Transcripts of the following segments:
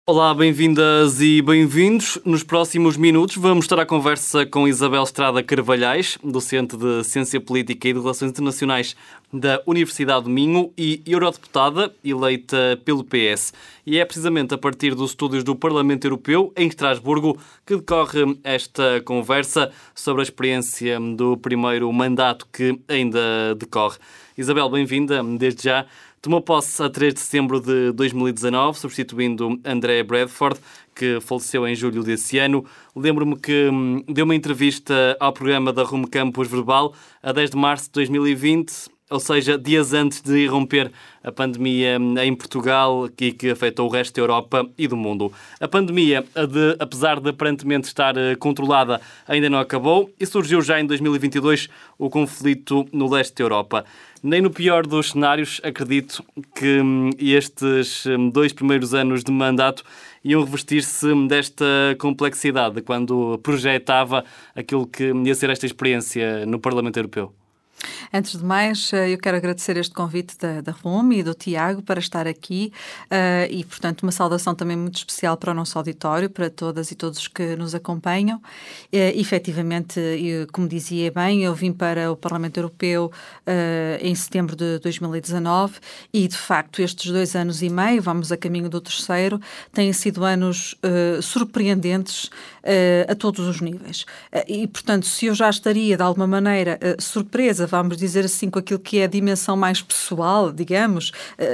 Olá, bem-vindas e bem-vindos. Nos próximos minutos vamos estar à conversa com Isabel Estrada Carvalhais, docente de Ciência Política e de Relações Internacionais da Universidade do Minho e eurodeputada eleita pelo PS. E é precisamente a partir dos estúdios do Parlamento Europeu, em Estrasburgo, que decorre esta conversa sobre a experiência do primeiro mandato que ainda decorre. Isabel, bem-vinda desde já. Tomou posse a 3 de setembro de 2019, substituindo André Bradford, que faleceu em julho desse ano. Lembro-me que deu uma entrevista ao programa da Rumo Campus Verbal a 10 de março de 2020, ou seja, dias antes de irromper a pandemia em Portugal e que afetou o resto da Europa e do mundo. A pandemia, apesar de aparentemente estar controlada, ainda não acabou e surgiu já em 2022 o conflito no leste da Europa. Nem no pior dos cenários, acredito que estes 2 primeiros anos de mandato iam revestir-se desta complexidade quando projetava aquilo que ia ser esta experiência no Parlamento Europeu. Antes de mais, eu quero agradecer este convite da RUM e do Tiago para estar aqui e, portanto, uma saudação também muito especial para o nosso auditório, para todas e todos que nos acompanham. Efetivamente, como dizia bem, eu vim para o Parlamento Europeu em setembro de 2019 e, de facto, estes 2 anos e meio, vamos a caminho do terceiro, têm sido anos surpreendentes a todos os níveis. E, portanto, se eu já estaria, de alguma maneira, surpresa, vamos dizer assim, com aquilo que é a dimensão mais pessoal, digamos,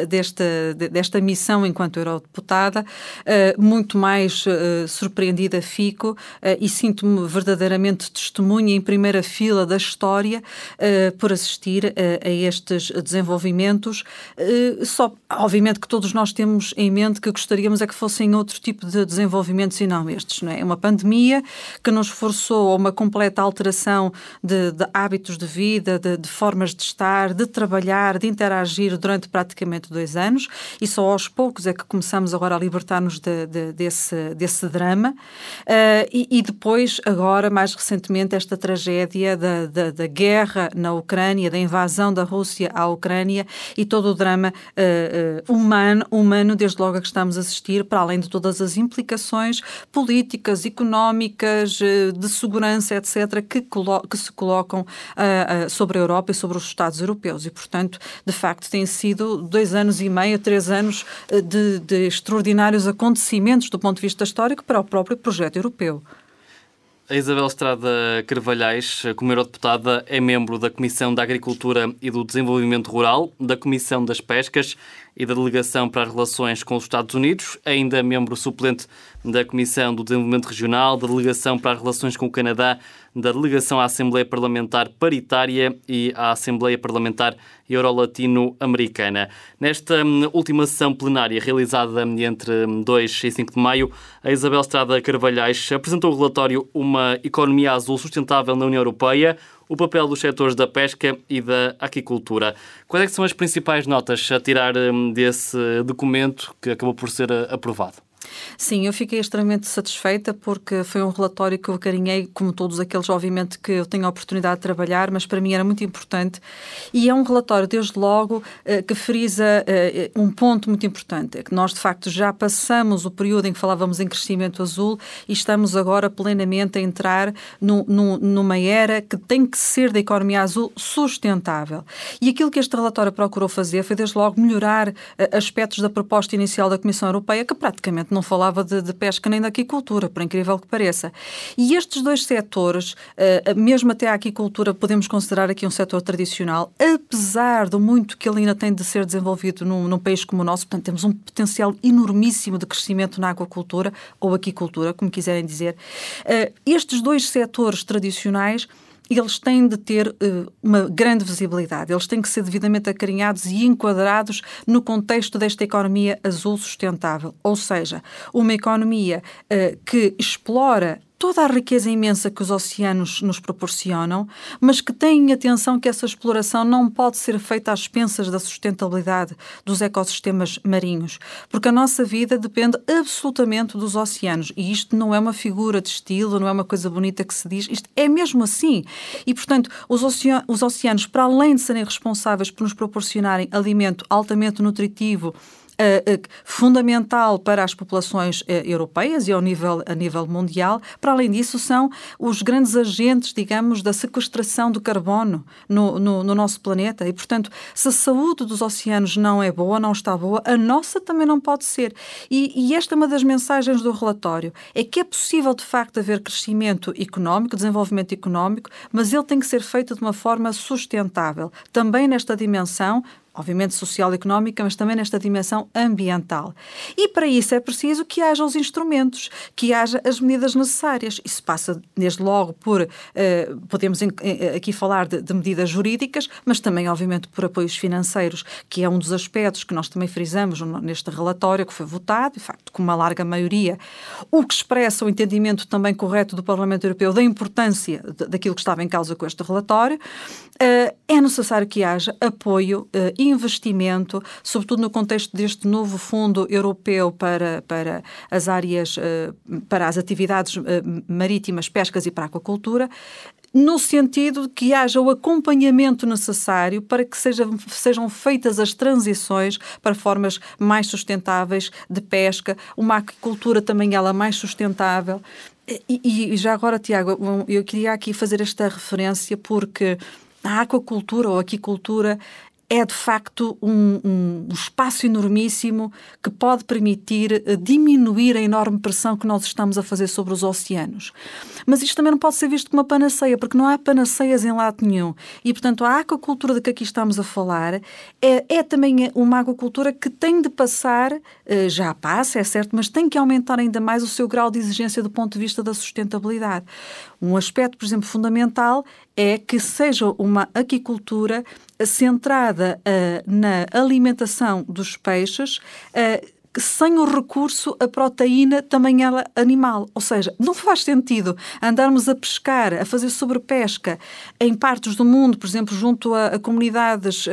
desta missão enquanto eurodeputada, muito mais surpreendida fico e sinto-me verdadeiramente testemunha em primeira fila da história por assistir a estes desenvolvimentos. Obviamente que todos nós temos em mente que gostaríamos é que fossem outro tipo de desenvolvimentos e não estes, não é? É uma pandemia que nos forçou a uma completa alteração de hábitos de vida, de formas de estar, de trabalhar, de interagir durante praticamente 2 anos e só aos poucos é que começamos agora a libertar-nos desse drama e depois, agora, mais recentemente, esta tragédia da guerra na Ucrânia, da invasão da Rússia à Ucrânia e todo o drama humano, desde logo a que estamos a assistir, para além de todas as implicações políticas, económicas, de segurança, etc., que se colocam sobre a Europa e sobre os Estados europeus. E, portanto, de facto, têm sido 2 anos e meio, 3 anos de extraordinários acontecimentos do ponto de vista histórico para o próprio projeto europeu. A Isabel Estrada Carvalhais, como eurodeputada, é membro da Comissão da Agricultura e do Desenvolvimento Rural, da Comissão das Pescas e da Delegação para as Relações com os Estados Unidos, ainda membro suplente da Comissão do Desenvolvimento Regional, da Delegação para as Relações com o Canadá, da Delegação à Assembleia Parlamentar Paritária e à Assembleia Parlamentar Euro-Latino-Americana. Nesta última sessão plenária realizada entre 2 e 5 de maio, a Isabel Estrada Carvalhais apresentou o relatório Uma Economia Azul Sustentável na União Europeia, o papel dos setores da pesca e da aquicultura. Quais é que são as principais notas a tirar desse documento que acabou por ser aprovado? Sim, eu fiquei extremamente satisfeita porque foi um relatório que eu acarinhei, como todos aqueles, obviamente, que eu tenho a oportunidade de trabalhar, mas para mim era muito importante. E é um relatório, desde logo, que frisa um ponto muito importante, é que nós, de facto, já passamos o período em que falávamos em crescimento azul e estamos agora plenamente a entrar numa era que tem que ser da economia azul sustentável. E aquilo que este relatório procurou fazer foi, desde logo, melhorar aspectos da proposta inicial da Comissão Europeia, que praticamente não falava de pesca nem da aquicultura, por incrível que pareça. E estes 2 setores, mesmo até a aquicultura, podemos considerar aqui um setor tradicional, apesar do muito que ele ainda tem de ser desenvolvido num país como o nosso, portanto, temos um potencial enormíssimo de crescimento na aquacultura ou aquicultura, como quiserem dizer. Estes 2 setores tradicionais, eles têm de ter uma grande visibilidade, eles têm que ser devidamente acarinhados e enquadrados no contexto desta economia azul sustentável, ou seja, uma economia que explora toda a riqueza imensa que os oceanos nos proporcionam, mas que têm atenção que essa exploração não pode ser feita às expensas da sustentabilidade dos ecossistemas marinhos, porque a nossa vida depende absolutamente dos oceanos. E isto não é uma figura de estilo, não é uma coisa bonita que se diz, isto é mesmo assim. E, portanto, os oceanos, para além de serem responsáveis por nos proporcionarem alimento altamente nutritivo fundamental para as populações europeias e a nível mundial. Para além disso, são os grandes agentes, digamos, da sequestração do carbono no nosso planeta. E, portanto, se a saúde dos oceanos não é boa, não está boa, a nossa também não pode ser. E esta é uma das mensagens do relatório. É que é possível, de facto, haver crescimento económico, desenvolvimento económico, mas ele tem que ser feito de uma forma sustentável. Também nesta dimensão, obviamente social e económica, mas também nesta dimensão ambiental. E para isso é preciso que haja os instrumentos, que haja as medidas necessárias. Isso passa, desde logo, por, podemos aqui falar de medidas jurídicas, mas também, obviamente, por apoios financeiros, que é um dos aspectos que nós também frisamos neste relatório, que foi votado, de facto, com uma larga maioria, o que expressa o entendimento também correto do Parlamento Europeu da importância daquilo que estava em causa com este relatório. É necessário que haja apoio, investimento, sobretudo no contexto deste novo fundo europeu para as áreas, para as atividades marítimas, pescas e para a aquacultura, no sentido de que haja o acompanhamento necessário para que sejam feitas as transições para formas mais sustentáveis de pesca, uma aquacultura também ela mais sustentável. E já agora, Tiago, eu queria aqui fazer esta referência porque a aquacultura ou aquicultura é, de facto, um espaço enormíssimo que pode permitir diminuir a enorme pressão que nós estamos a fazer sobre os oceanos. Mas isto também não pode ser visto como uma panaceia, porque não há panaceias em lado nenhum. E, portanto, a aquacultura de que aqui estamos a falar é também uma aquacultura que tem de passar, já passa, é certo, mas tem que aumentar ainda mais o seu grau de exigência do ponto de vista da sustentabilidade. Um aspecto, por exemplo, fundamental é que seja uma aquicultura centrada na alimentação dos peixes, sem o recurso à proteína também ela animal. Ou seja, não faz sentido andarmos a pescar, a fazer sobrepesca em partes do mundo, por exemplo, junto a comunidades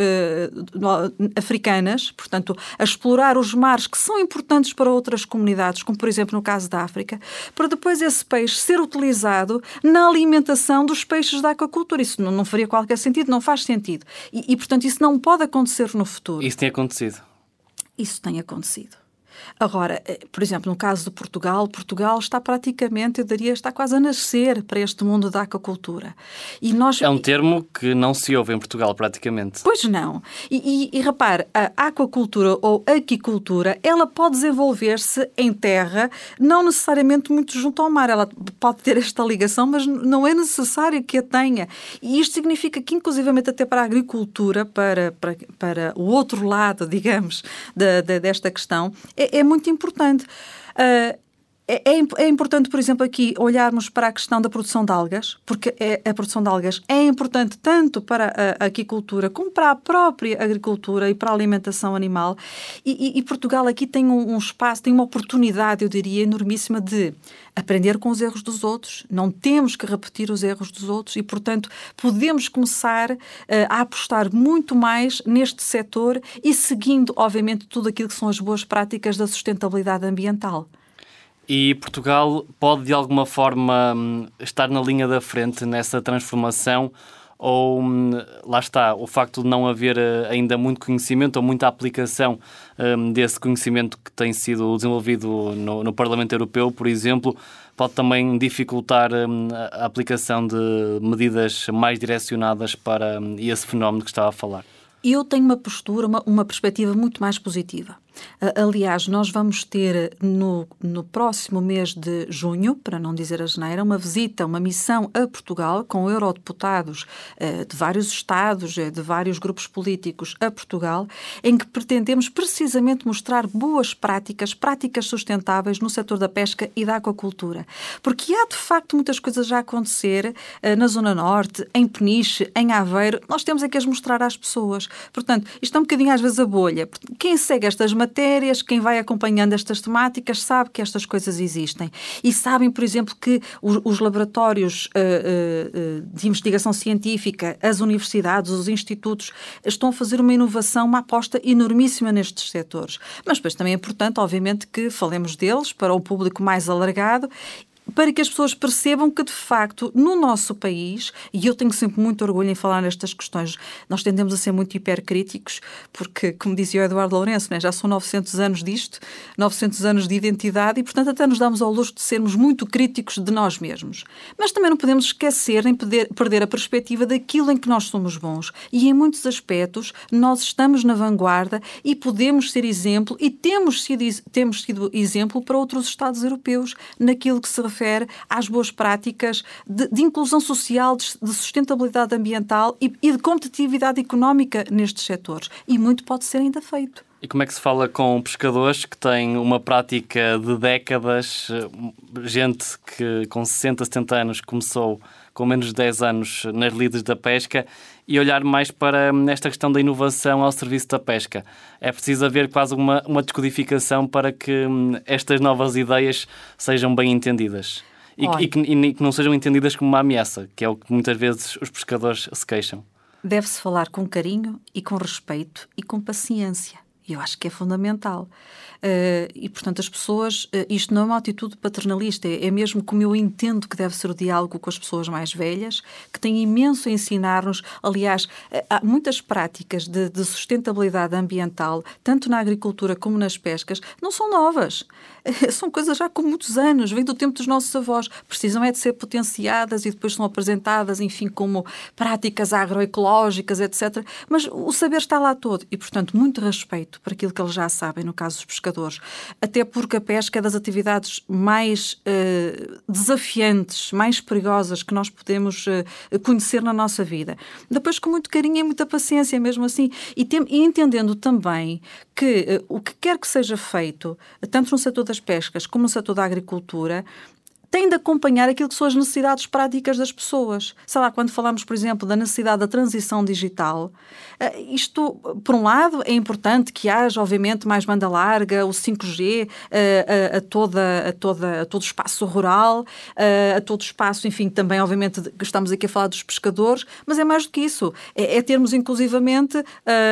africanas, portanto, a explorar os mares que são importantes para outras comunidades, como por exemplo no caso da África, para depois esse peixe ser utilizado na alimentação dos peixes da aquacultura. Isso não faria qualquer sentido, não faz sentido. E, portanto, isso não pode acontecer no futuro. Isso tem acontecido? Isso tem acontecido. Agora, por exemplo, no caso de Portugal está praticamente, eu diria, está quase a nascer para este mundo da aquacultura. E nós... É um termo que não se ouve em Portugal, praticamente. Pois não. E repare, a aquacultura ou aquicultura, ela pode desenvolver-se em terra, não necessariamente muito junto ao mar. Ela pode ter esta ligação, mas não é necessário que a tenha. E isto significa que, inclusivamente até para a agricultura, para o outro lado, digamos, desta questão, é muito importante. É importante, por exemplo, aqui olharmos para a questão da produção de algas, porque a produção de algas é importante tanto para a aquicultura como para a própria agricultura e para a alimentação animal. E Portugal aqui tem um espaço, tem uma oportunidade, eu diria, enormíssima de aprender com os erros dos outros. Não temos que repetir os erros dos outros e, portanto, podemos começar a apostar muito mais neste setor e seguindo, obviamente, tudo aquilo que são as boas práticas da sustentabilidade ambiental. E Portugal pode, de alguma forma, estar na linha da frente nessa transformação? Ou, lá está, o facto de não haver ainda muito conhecimento ou muita aplicação desse conhecimento que tem sido desenvolvido no Parlamento Europeu, por exemplo, pode também dificultar a aplicação de medidas mais direcionadas para esse fenómeno que estava a falar? Eu tenho uma postura, uma perspectiva muito mais positiva. Aliás, nós vamos ter no próximo mês de junho, para não dizer a janeiro, uma visita, uma missão a Portugal com eurodeputados de vários estados, de vários grupos políticos a Portugal, em que pretendemos precisamente mostrar boas práticas sustentáveis no setor da pesca e da aquacultura. Porque há, de facto, muitas coisas já a acontecer na Zona Norte, em Peniche, em Aveiro. Nós temos é que as mostrar às pessoas. Portanto, isto é um bocadinho às vezes a bolha. Quem segue estas matérias, quem vai acompanhando estas temáticas, sabe que estas coisas existem. E sabem, por exemplo, que os laboratórios de investigação científica, as universidades, os institutos, estão a fazer uma inovação, uma aposta enormíssima nestes setores. Mas depois também é importante, obviamente, que falemos deles para o público mais alargado. para que as pessoas percebam que, de facto, no nosso país, e eu tenho sempre muito orgulho em falar nestas questões, nós tendemos a ser muito hipercríticos, porque, como dizia o Eduardo Lourenço, né, já são 900 anos disto, 900 anos de identidade, e, portanto, até nos damos ao luxo de sermos muito críticos de nós mesmos. Mas também não podemos esquecer nem perder a perspectiva daquilo em que nós somos bons. E, em muitos aspectos, nós estamos na vanguarda e podemos ser exemplo, e temos sido exemplo para outros Estados europeus, naquilo que se refere às boas práticas de inclusão social, de sustentabilidade ambiental e de competitividade económica nestes setores. E muito pode ser ainda feito. E como é que se fala com pescadores que têm uma prática de décadas, gente que com 60, 70 anos começou com menos de 10 anos nas lides da pesca, e olhar mais para esta questão da inovação ao serviço da pesca? É preciso haver quase uma descodificação para que estas novas ideias sejam bem entendidas e que não sejam entendidas como uma ameaça, que é o que muitas vezes os pescadores se queixam. Deve-se falar com carinho e com respeito e com paciência. E eu acho que é fundamental. E, portanto, as pessoas... isto não é uma atitude paternalista, é mesmo como eu entendo que deve ser o diálogo com as pessoas mais velhas, que têm imenso a ensinar-nos. Aliás, há muitas práticas de sustentabilidade ambiental, tanto na agricultura como nas pescas, não são novas. São coisas já com muitos anos, vêm do tempo dos nossos avós. Precisam é de ser potenciadas e depois são apresentadas, enfim, como práticas agroecológicas, etc. Mas o saber está lá todo e, portanto, muito respeito para aquilo que eles já sabem, no caso dos pescadores. Até porque a pesca é das atividades mais desafiantes, mais perigosas que nós podemos conhecer na nossa vida. Depois, com muito carinho e muita paciência, mesmo assim. E entendendo também que o que quer que seja feito, tanto no setor das pescas como no setor da agricultura, tem de acompanhar aquilo que são as necessidades práticas das pessoas. Sei lá, quando falamos, por exemplo, da necessidade da transição digital, isto, por um lado, é importante que haja, obviamente, mais banda larga, o 5G, a todo o espaço rural, a todo o espaço, enfim, também, obviamente, estamos aqui a falar dos pescadores, mas é mais do que isso. É termos, inclusivamente,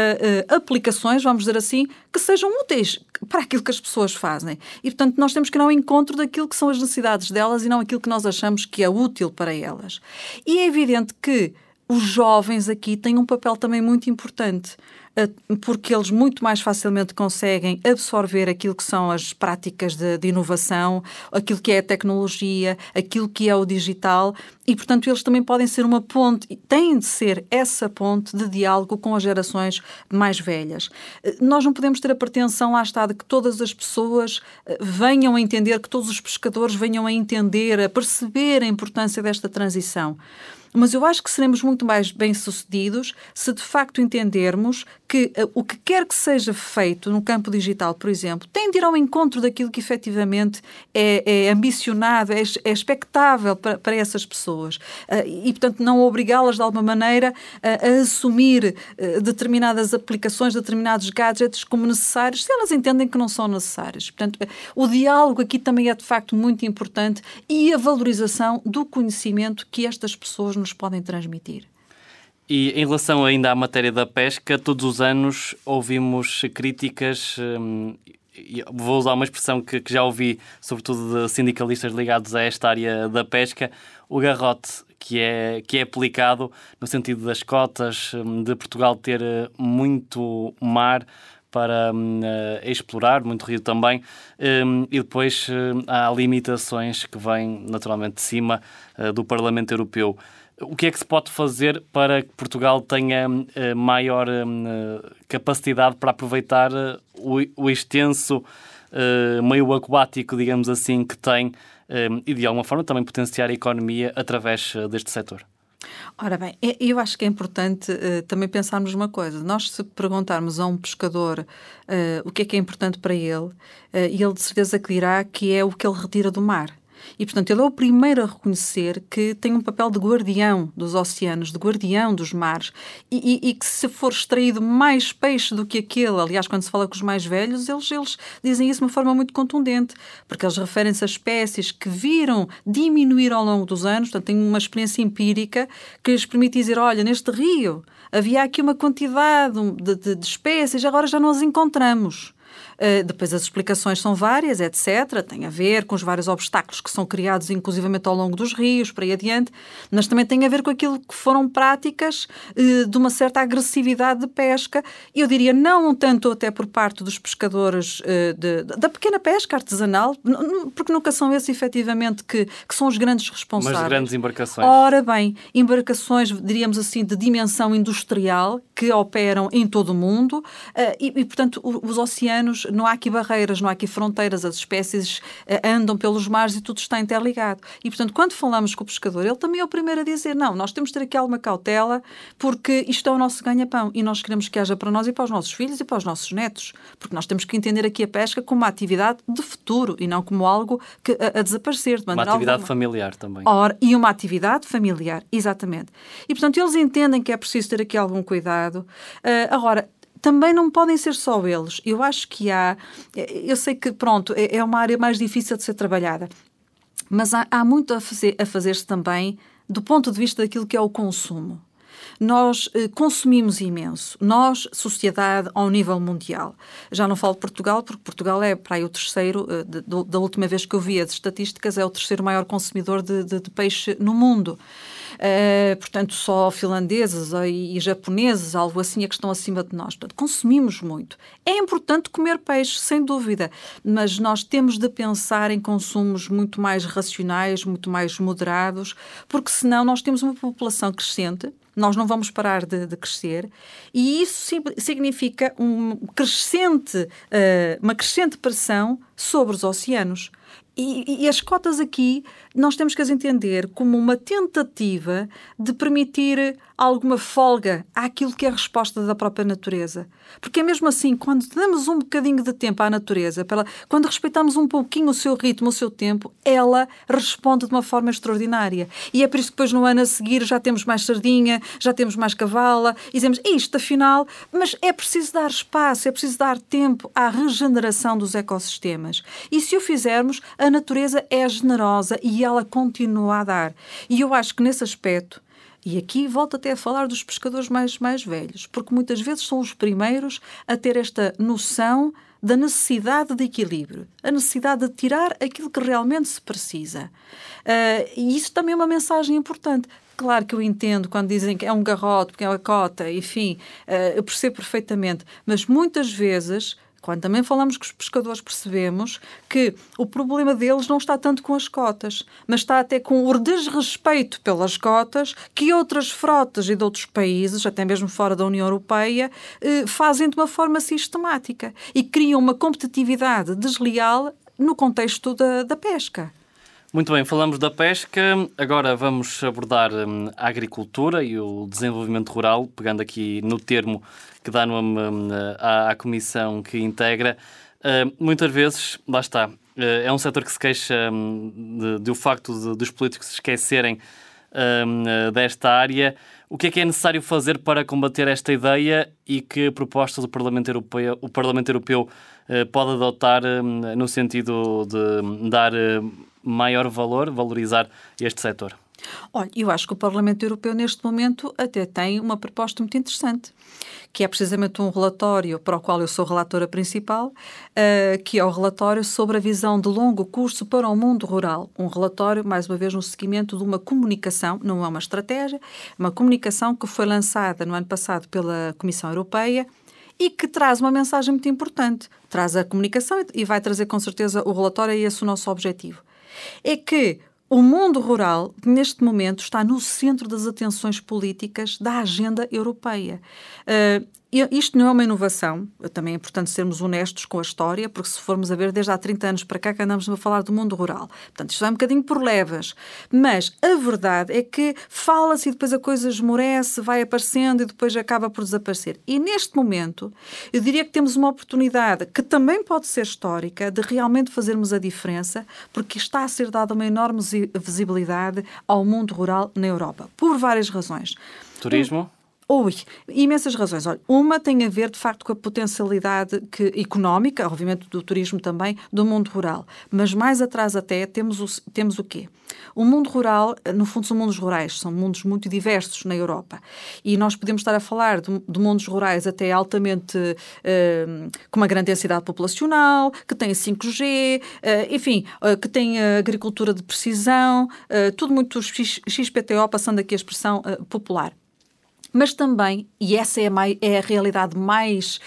aplicações, vamos dizer assim, que sejam úteis para aquilo que as pessoas fazem. E, portanto, nós temos que ir ao encontro daquilo que são as necessidades delas e não aquilo que nós achamos que é útil para elas. E é evidente que os jovens aqui têm um papel também muito importante, porque eles muito mais facilmente conseguem absorver aquilo que são as práticas de inovação, aquilo que é a tecnologia, aquilo que é o digital, e, portanto, eles também podem ser uma ponte, têm de ser essa ponte de diálogo com as gerações mais velhas. Nós não podemos ter a pretensão, lá está, de que todas as pessoas venham a entender, que todos os pescadores venham a entender, a perceber a importância desta transição. Mas eu acho que seremos muito mais bem-sucedidos se de facto entendermos que o que quer que seja feito no campo digital, por exemplo, tem de ir ao encontro daquilo que efetivamente é ambicionado, é expectável para essas pessoas. E, portanto, não obrigá-las de alguma maneira a assumir determinadas aplicações, determinados gadgets como necessários, se elas entendem que não são necessários. Portanto, o diálogo aqui também é de facto muito importante e a valorização do conhecimento que estas pessoas nos podem transmitir. E em relação ainda à matéria da pesca, todos os anos ouvimos críticas, vou usar uma expressão que já ouvi, sobretudo de sindicalistas ligados a esta área da pesca, o garrote que é aplicado no sentido das cotas, de Portugal ter muito mar para explorar, muito rio também, e depois há limitações que vêm naturalmente de cima do Parlamento Europeu. O que é que se pode fazer para que Portugal tenha maior capacidade para aproveitar o extenso meio aquático, digamos assim, que tem e de alguma forma também potenciar a economia através deste setor? Ora bem, eu acho que é importante também pensarmos uma coisa. Nós, se perguntarmos a um pescador o que é importante para ele, ele de certeza que dirá que é o que ele retira do mar. E, portanto, ele é o primeiro a reconhecer que tem um papel de guardião dos oceanos, de guardião dos mares, e que se for extraído mais peixe do que aquele, aliás, quando se fala com os mais velhos, eles dizem isso de uma forma muito contundente, porque eles referem-se a espécies que viram diminuir ao longo dos anos, portanto, têm uma experiência empírica que lhes permite dizer, olha, neste rio havia aqui uma quantidade de espécies, agora já não as encontramos. Depois as explicações são várias, etc. Tem a ver com os vários obstáculos que são criados, inclusivamente ao longo dos rios, para aí adiante, mas também tem a ver com aquilo que foram práticas de uma certa agressividade de pesca. Eu diria não tanto até por parte dos pescadores da pequena pesca artesanal, porque nunca são esses, efetivamente, que são os grandes responsáveis. Mas de grandes embarcações. Ora bem, embarcações, diríamos assim, de dimensão industrial, que operam em todo o mundo, portanto, os oceanos, não há aqui barreiras, não há aqui fronteiras, as espécies andam pelos mares e tudo está interligado. E, portanto, quando falamos com o pescador, ele também é o primeiro a dizer, não, nós temos de ter aqui alguma cautela, porque isto é o nosso ganha-pão e nós queremos que haja para nós e para os nossos filhos e para os nossos netos, porque nós temos que entender aqui a pesca como uma atividade de futuro e não como algo a desaparecer de maneira alguma. Uma atividade alguma. familiar também. E uma atividade familiar, exatamente. E, portanto, eles entendem que é preciso ter aqui algum cuidado. Agora, também não podem ser só eles. Eu acho que eu sei que, pronto, é uma área mais difícil de ser trabalhada, mas há muito a fazer-se também do ponto de vista daquilo que é o consumo. Nós consumimos imenso. Nós, sociedade, ao nível mundial. Já não falo de Portugal, porque Portugal é, para aí, o terceiro, da última vez que eu vi as estatísticas, é o terceiro maior consumidor de peixe no mundo. Portanto, só finlandeses e japoneses, algo assim, é que estão acima de nós. Portanto, consumimos muito. É importante comer peixe, sem dúvida, mas nós temos de pensar em consumos muito mais racionais, muito mais moderados, porque senão nós temos uma população crescente, nós não vamos parar de crescer, e isso significa uma crescente pressão sobre os oceanos. E as cotas aqui, nós temos que as entender como uma tentativa de permitir alguma folga àquilo que é a resposta da própria natureza. Porque é mesmo assim, quando damos um bocadinho de tempo à natureza, quando respeitamos um pouquinho o seu ritmo, o seu tempo, ela responde de uma forma extraordinária. E é por isso que depois no ano a seguir já temos mais sardinha, já temos mais cavala, e dizemos isto, afinal, mas é preciso dar espaço, é preciso dar tempo à regeneração dos ecossistemas. E se o fizermos, a natureza é generosa e ela continua a dar. E eu acho que nesse aspecto, e aqui volto até a falar dos pescadores mais velhos, porque muitas vezes são os primeiros a ter esta noção da necessidade de equilíbrio, a necessidade de tirar aquilo que realmente se precisa. E isso também é uma mensagem importante. Claro que eu entendo quando dizem que é um garrote, porque é uma cota, enfim, eu percebo perfeitamente, mas muitas vezes, quando também falamos com os pescadores, percebemos que o problema deles não está tanto com as cotas, mas está até com o desrespeito pelas cotas que outras frotas e de outros países, até mesmo fora da União Europeia, fazem de uma forma sistemática e criam uma competitividade desleal no contexto da pesca. Muito bem, falamos da pesca, agora vamos abordar a agricultura e o desenvolvimento rural, pegando aqui no termo que dá nome à comissão que integra. Muitas vezes, lá está, é um setor que se queixa do facto dos políticos se esquecerem desta área. O que é necessário fazer para combater esta ideia e que propostas o Parlamento Europeu pode adotar no sentido de dar maior valor, valorizar este setor? Olha, eu acho que o Parlamento Europeu neste momento até tem uma proposta muito interessante, que é precisamente um relatório para o qual eu sou relatora principal, que é o relatório sobre a visão de longo curso para o mundo rural. Um relatório, mais uma vez, no seguimento de uma comunicação, não é uma estratégia, uma comunicação que foi lançada no ano passado pela Comissão Europeia e que traz uma mensagem muito importante. Traz a comunicação e vai trazer com certeza o relatório, e esse é o nosso objetivo. É que o mundo rural, neste momento, está no centro das atenções políticas da agenda europeia. Isto não é uma inovação, também é importante sermos honestos com a história, porque se formos a ver, desde há 30 anos para cá que andamos a falar do mundo rural. Portanto, isto é um bocadinho por levas. Mas a verdade é que fala-se e depois a coisa esmorece, vai aparecendo e depois acaba por desaparecer. E neste momento, eu diria que temos uma oportunidade, que também pode ser histórica, de realmente fazermos a diferença, porque está a ser dada uma enorme visibilidade ao mundo rural na Europa, por várias razões. Turismo? Ui, imensas razões. Olha, uma tem a ver, de facto, com a potencialidade económica, obviamente do turismo também, do mundo rural. Mas mais atrás até temos o quê? O mundo rural, no fundo, são mundos rurais, são mundos muito diversos na Europa. E nós podemos estar a falar de mundos rurais até altamente, com uma grande densidade populacional, que têm 5G, enfim, que têm agricultura de precisão, tudo muito XPTO, passando aqui a expressão popular. Mas também, e essa é a realidade mais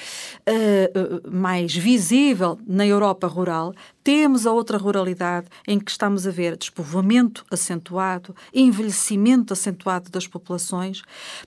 visível na Europa rural, temos a outra ruralidade em que estamos a ver despovoamento acentuado, envelhecimento acentuado das populações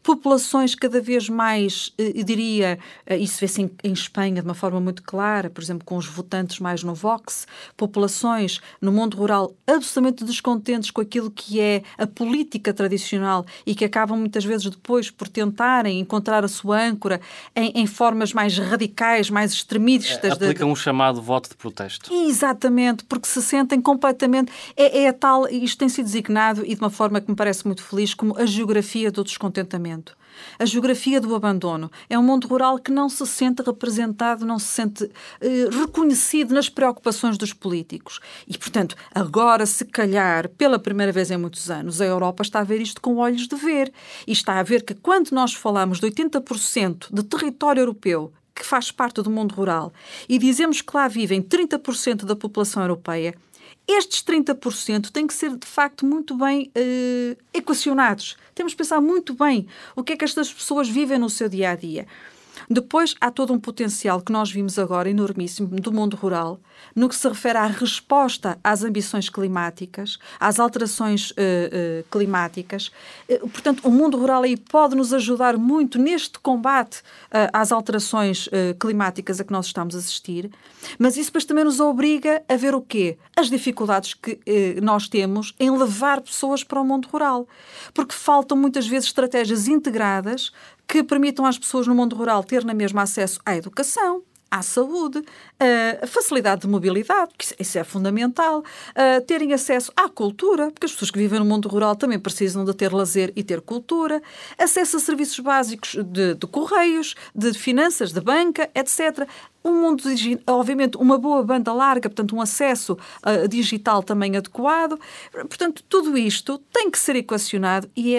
cada vez mais, eu diria, isso vê-se em Espanha de uma forma muito clara, por exemplo, com os votantes mais no Vox, populações no mundo rural absolutamente descontentes com aquilo que é a política tradicional e que acabam muitas vezes depois por tentarem encontrar a sua âncora em formas mais radicais, mais extremistas. Aplicam o chamado voto de protesto. Exatamente, porque se sentem completamente... É a tal, isto tem sido designado, e de uma forma que me parece muito feliz, como a geografia do descontentamento. A geografia do abandono. É um mundo rural que não se sente representado, não se sente reconhecido nas preocupações dos políticos. E, portanto, agora, se calhar, pela primeira vez em muitos anos, a Europa está a ver isto com olhos de ver. E está a ver que quando nós falamos de 80% de território europeu que faz parte do mundo rural e dizemos que lá vivem 30% da população europeia, estes 30% têm que ser, de facto, muito bem equacionados. Temos que pensar muito bem o que é que estas pessoas vivem no seu dia-a-dia. Depois, há todo um potencial que nós vimos agora, enormíssimo, do mundo rural, no que se refere à resposta às ambições climáticas, às alterações climáticas. Portanto, o mundo rural aí pode nos ajudar muito neste combate às alterações climáticas a que nós estamos a assistir, mas isso depois também nos obriga a ver o quê? As dificuldades que nós temos em levar pessoas para o mundo rural. Porque faltam muitas vezes estratégias integradas que permitam às pessoas no mundo rural ter na mesma acesso à educação, à saúde, a facilidade de mobilidade, porque isso é fundamental, terem acesso à cultura, porque as pessoas que vivem no mundo rural também precisam de ter lazer e ter cultura, acesso a serviços básicos de correios, de finanças, de banca, etc. Um mundo digital, obviamente, uma boa banda larga, portanto, um acesso digital também adequado. Portanto, tudo isto tem que ser equacionado e é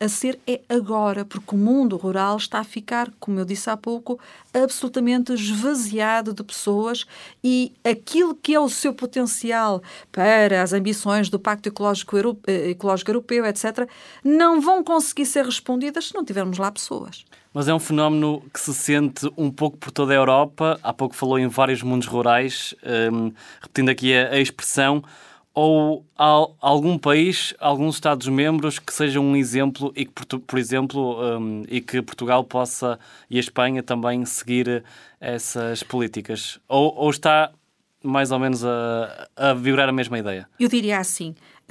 agora, porque o mundo rural está a ficar, como eu disse há pouco, absolutamente esvaziado de pessoas e aquilo que é o seu potencial para as ambições do Pacto Ecológico Europeu, etc., não vão conseguir ser respondidas se não tivermos lá pessoas. Mas é um fenómeno que se sente um pouco por toda a Europa. Há pouco falou em vários mundos rurais, repetindo aqui a expressão. Ou há algum país, alguns Estados-membros que sejam um exemplo e que, por exemplo, e que Portugal possa, e a Espanha também, seguir essas políticas? Ou está mais ou menos a vigorar a mesma ideia? Eu diria assim.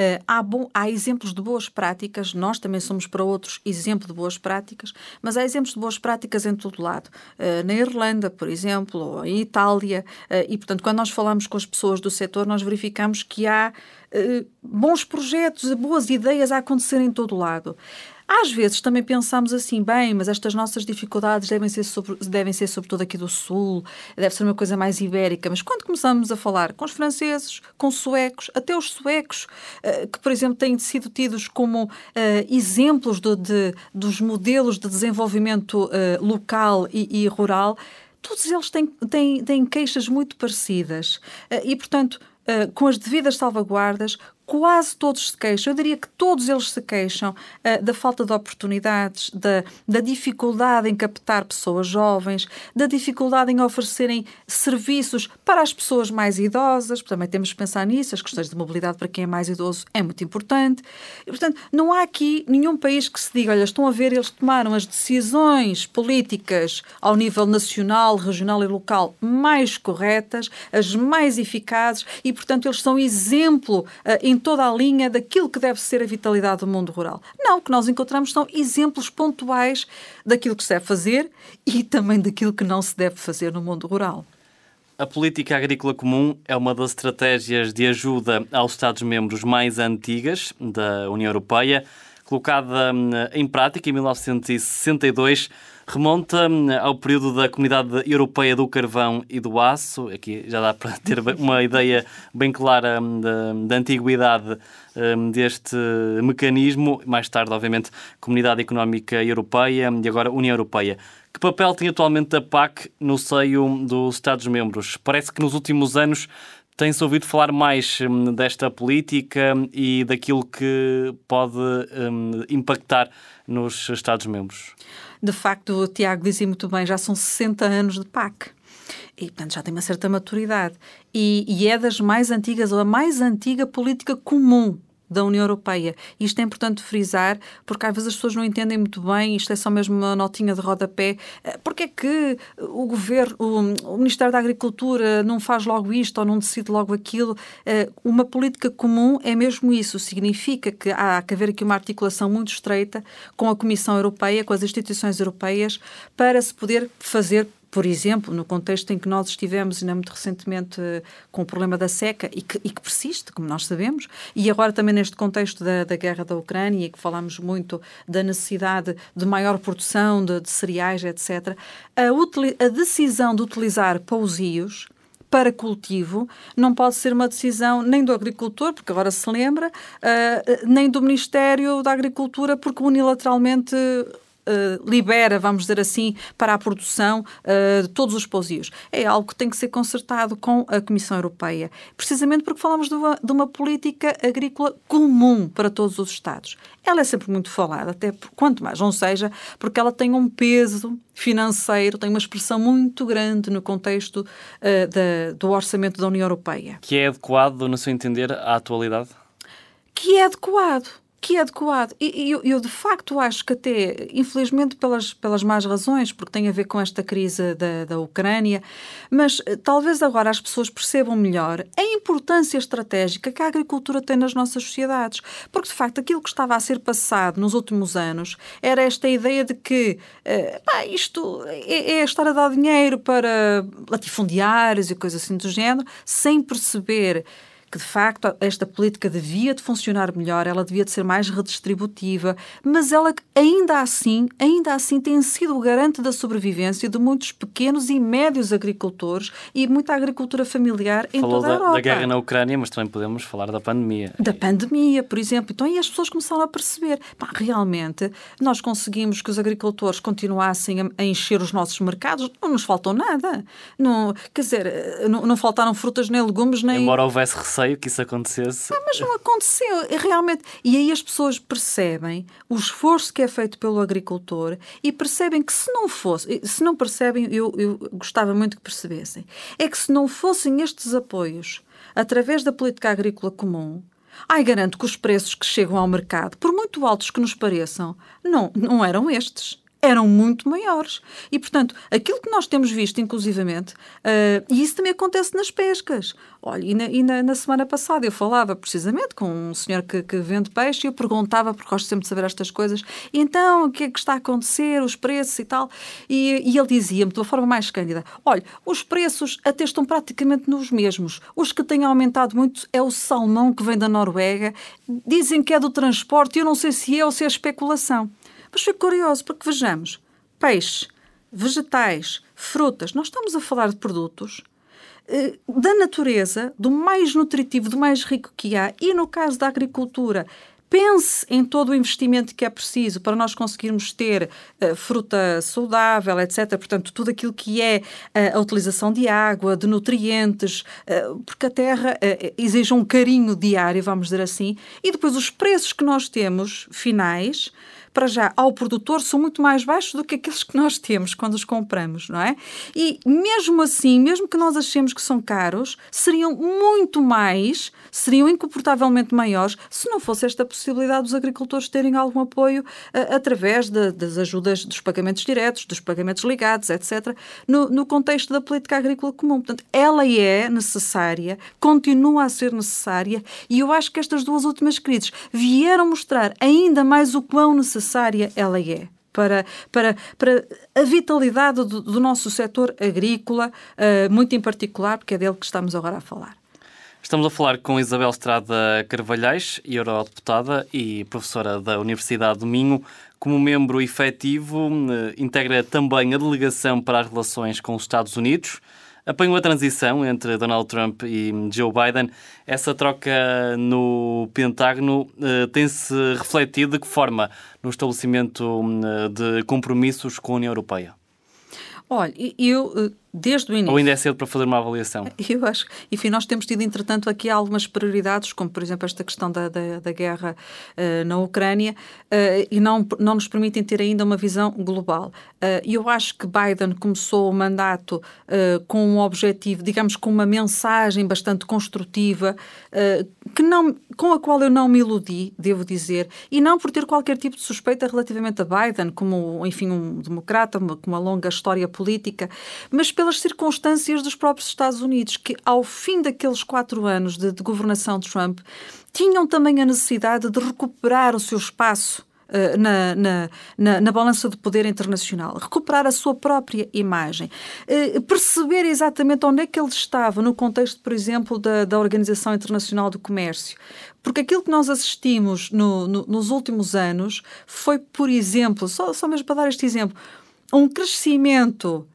Há exemplos de boas práticas, nós também somos para outros exemplo de boas práticas, mas há exemplos de boas práticas em todo lado. Na Irlanda, por exemplo, ou em Itália, e, portanto, quando nós falamos com as pessoas do setor, nós verificamos que há bons projetos, boas ideias a acontecer em todo lado. Às vezes também pensamos assim, bem, mas estas nossas dificuldades devem ser sobretudo aqui do Sul, deve ser uma coisa mais ibérica. Mas quando começamos a falar com os franceses, com os suecos, até os suecos, que, por exemplo, têm sido tidos como exemplos dos modelos de desenvolvimento local e rural, todos eles têm queixas muito parecidas. E, portanto, com as devidas salvaguardas, quase todos se queixam, eu diria que todos eles se queixam da falta de oportunidades, da dificuldade em captar pessoas jovens, da dificuldade em oferecerem serviços para as pessoas mais idosas, também temos que pensar nisso, as questões de mobilidade para quem é mais idoso é muito importante. E, portanto, não há aqui nenhum país que se diga, olha, estão a ver, eles tomaram as decisões políticas ao nível nacional, regional e local mais corretas, as mais eficazes e, portanto, eles são exemplo em toda a linha daquilo que deve ser a vitalidade do mundo rural. Não, o que nós encontramos são exemplos pontuais daquilo que se deve fazer e também daquilo que não se deve fazer no mundo rural. A política agrícola comum é uma das estratégias de ajuda aos Estados-membros mais antigas da União Europeia. colocada em prática em 1962, remonta ao período da Comunidade Europeia do Carvão e do Aço. Aqui já dá para ter uma ideia bem clara da antiguidade deste mecanismo. Mais tarde, obviamente, Comunidade Económica Europeia e agora União Europeia. Que papel tem atualmente a PAC no seio dos Estados-membros? Parece que nos últimos anos tem-se ouvido falar mais desta política e daquilo que pode impactar nos Estados-membros. De facto, o Tiago dizia muito bem, já são 60 anos de PAC. E, portanto, já tem uma certa maturidade. E é das mais antigas, ou a mais antiga política comum da União Europeia. Isto é importante frisar, porque às vezes as pessoas não entendem muito bem, isto é só mesmo uma notinha de rodapé, porque é que o Governo, o Ministério da Agricultura não faz logo isto ou não decide logo aquilo. Uma política comum é mesmo isso, significa que há que haver aqui uma articulação muito estreita com a Comissão Europeia, com as instituições europeias, para se poder fazer, por exemplo, no contexto em que nós estivemos, ainda muito recentemente, com o problema da seca e que persiste, como nós sabemos, e agora também neste contexto da guerra da Ucrânia, e que falamos muito da necessidade de maior produção de cereais, etc., a decisão de utilizar pousios para cultivo não pode ser uma decisão nem do agricultor, porque agora se lembra, nem do Ministério da Agricultura, porque unilateralmente libera, vamos dizer assim, para a produção todos os pousios. É algo que tem que ser concertado com a Comissão Europeia, precisamente porque falamos de uma política agrícola comum para todos os Estados. Ela é sempre muito falada, até quanto mais não seja, porque ela tem um peso financeiro, tem uma expressão muito grande no contexto do orçamento da União Europeia. Que é adequado, no seu entender, à atualidade? Que é adequado. E eu, de facto, acho que até, infelizmente, pelas más razões, porque tem a ver com esta crise da Ucrânia, mas talvez agora as pessoas percebam melhor a importância estratégica que a agricultura tem nas nossas sociedades. Porque, de facto, aquilo que estava a ser passado nos últimos anos era esta ideia de que isto é estar a dar dinheiro para latifundiários e coisas assim do género, sem perceber que, de facto, esta política devia de funcionar melhor, ela devia de ser mais redistributiva, mas ela ainda assim tem sido o garante da sobrevivência de muitos pequenos e médios agricultores e muita agricultura familiar em toda a Europa. Falou da guerra na Ucrânia, mas também podemos falar da pandemia. Da pandemia, por exemplo. Então, aí as pessoas começaram a perceber, realmente, nós conseguimos que os agricultores continuassem a encher os nossos mercados, não nos faltou nada. Não, quer dizer, não faltaram frutas nem legumes, nem... Embora houvesse receio que isso acontecesse. Mas não aconteceu, realmente. E aí as pessoas percebem o esforço que é feito pelo agricultor e percebem que se não percebem, eu gostava muito que percebessem, é que se não fossem estes apoios através da política agrícola comum, garanto que os preços que chegam ao mercado, por muito altos que nos pareçam, não eram estes. Eram muito maiores. E, portanto, aquilo que nós temos visto, inclusivamente, e isso também acontece nas pescas. Olha, e na semana passada eu falava precisamente com um senhor que vende peixe e eu perguntava, porque gosto sempre de saber estas coisas, e então, o que é que está a acontecer, os preços e tal? E ele dizia-me, de uma forma mais cândida, olha, os preços até estão praticamente nos mesmos. Os que têm aumentado muito é o salmão que vem da Noruega. Dizem que é do transporte e eu não sei se é ou se é especulação. Mas foi curioso, porque vejamos, peixe, vegetais, frutas, nós estamos a falar de produtos da natureza, do mais nutritivo, do mais rico que há, e no caso da agricultura, pense em todo o investimento que é preciso para nós conseguirmos ter fruta saudável, etc. Portanto, tudo aquilo que é a utilização de água, de nutrientes, porque a terra exige um carinho diário, vamos dizer assim, e depois os preços que nós temos, finais, para já, ao produtor, são muito mais baixos do que aqueles que nós temos quando os compramos, não é? E mesmo assim, mesmo que nós achemos que são caros, seriam incomportavelmente maiores se não fosse esta possibilidade dos agricultores terem algum apoio através das ajudas, dos pagamentos diretos, dos pagamentos ligados, etc., no contexto da política agrícola comum. Portanto, ela é necessária, continua a ser necessária, e eu acho que estas duas últimas crises vieram mostrar ainda mais o quão necessária ela é para a vitalidade do nosso setor agrícola, muito em particular, porque é dele que estamos agora a falar. Estamos a falar com Isabel Estrada Carvalhais, eurodeputada e professora da Universidade do Minho. Como membro efetivo, integra também a delegação para as relações com os Estados Unidos. Apanhou a transição entre Donald Trump e Joe Biden. Essa troca no Pentágono tem-se refletido de que forma no estabelecimento de compromissos com a União Europeia? Olha, eu desde o início... Ou ainda é cedo para fazer uma avaliação? Eu acho, enfim, nós temos tido, entretanto, aqui algumas prioridades, como, por exemplo, esta questão da guerra na Ucrânia, e não nos permitem ter ainda uma visão global. E eu acho que Biden começou o mandato com um objetivo, digamos, com uma mensagem bastante construtiva, com a qual eu não me iludi, devo dizer, e não por ter qualquer tipo de suspeita relativamente a Biden, como, enfim, um democrata, com uma longa história política, mas pelas circunstâncias dos próprios Estados Unidos, que ao fim daqueles 4 anos de governação de Trump, tinham também a necessidade de recuperar o seu espaço na balança de poder internacional, recuperar a sua própria imagem, perceber exatamente onde é que ele estava no contexto, por exemplo, da Organização Internacional do Comércio. Porque aquilo que nós assistimos nos últimos anos foi, por exemplo, só mesmo para dar este exemplo, um crescimento